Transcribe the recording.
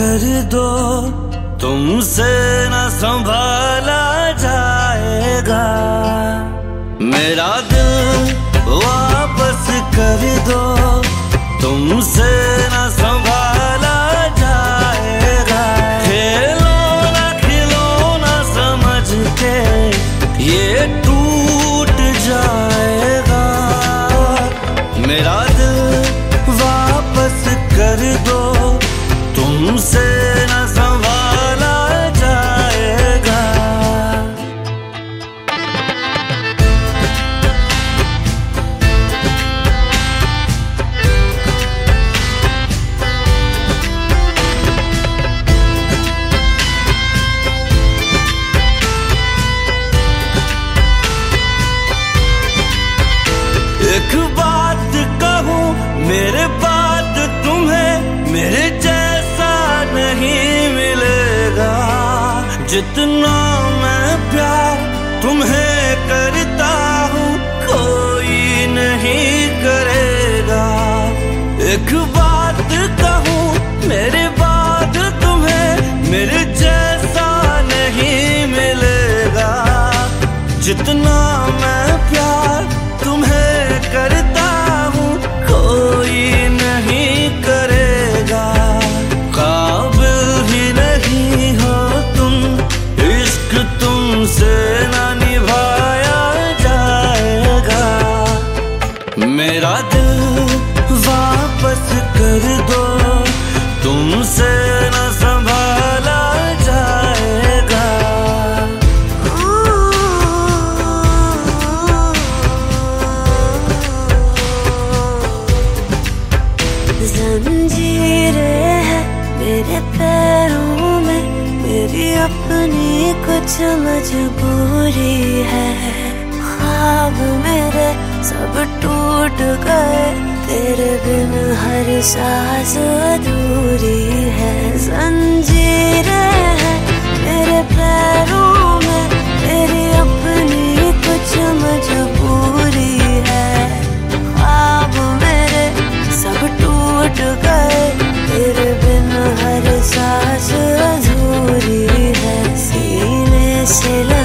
कर दो, तुमसे न संभाला जाएगा। मेरा दिल वापस कर दो, तुमसे न संभाला जाएगा। खिलौना समझ के ये टूट जाएगा। मेरा दिल वापस कर दो, तुमसे न संभाला जाएगा। एक बात कहूँ मेरे बाद तुम्हें मेरे जैसा नहीं मिलेगा। जितना मैं प्यार तुम्हें करता हूँ कोई नहीं करेगा। एक बात कहूँ मेरे बाद तुम्हें मेरे जैसा नहीं मिलेगा। जितना मैं प्यार तुम्हें करता हूँ कोई नहीं करेगा। काबिल ही नहीं हो तुम, इश्क तुमसे ना निभाया जाएगा। मेरा दिल वापस कर दो, तुमसे न संभाला जाएगा। जंजीरें हैं मेरे पैरों में, मेरी अपनी कुछ मजबूरी है। ख्वाब मेरे सब टूट गए, तेरे बिन हर सांस अधूरी है। जंजीरें हैं मेरे पैरों में, मेरी अपनी कुछ मजबूरी है। ख्वाब मेरे सब टूट गए, तेरे बिन हर सांस अधूरी है। सीने से